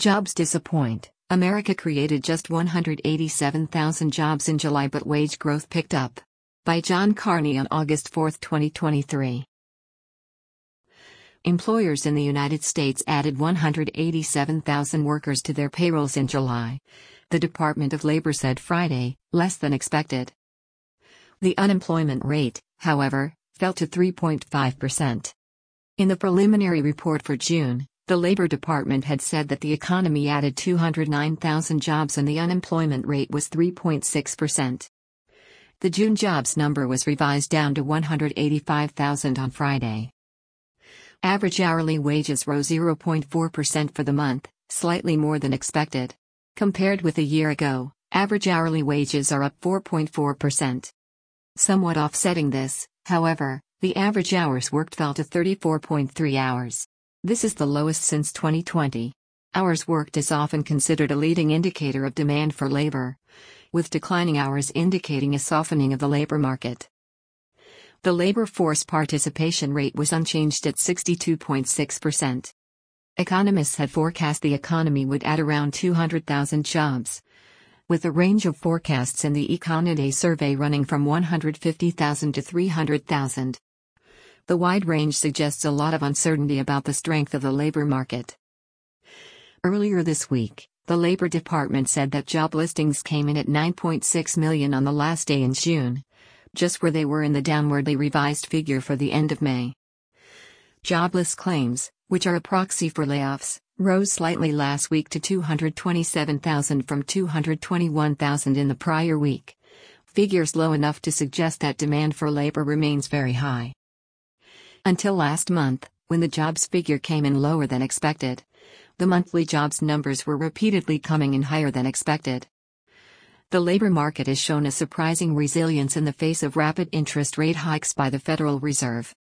Jobs disappoint. America created just 187,000 jobs in July, but wage growth picked up. By John Carney on August 4, 2023. Employers in the United States added 187,000 workers to their payrolls in July. The Department of Labor said Friday, less than expected. The unemployment rate, however, fell to 3.5%. In the preliminary report for June, the Labor Department had said that the economy added 209,000 jobs and the unemployment rate was 3.6%. The June jobs number was revised down to 185,000 on Friday. Average hourly wages rose 0.4% for the month, slightly more than expected. Compared with a year ago, average hourly wages are up 4.4%. Somewhat offsetting this, however, the average hours worked fell to 34.3 hours. This is the lowest since 2020. Hours worked is often considered a leading indicator of demand for labor, with declining hours indicating a softening of the labor market. The labor force participation rate was unchanged at 62.6%. Economists had forecast the economy would add around 200,000 jobs, with a range of forecasts in the Econoday survey running from 150,000 to 300,000. The wide range suggests a lot of uncertainty about the strength of the labor market. Earlier this week, the Labor Department said that job listings came in at 9.6 million on the last day in June, just where they were in the downwardly revised figure for the end of May. Jobless claims, which are a proxy for layoffs, rose slightly last week to 227,000 from 221,000 in the prior week. Figures low enough to suggest that demand for labor remains very high. Until last month, when the jobs figure came in lower than expected, the monthly jobs numbers were repeatedly coming in higher than expected. The labor market has shown a surprising resilience in the face of rapid interest rate hikes by the Federal Reserve.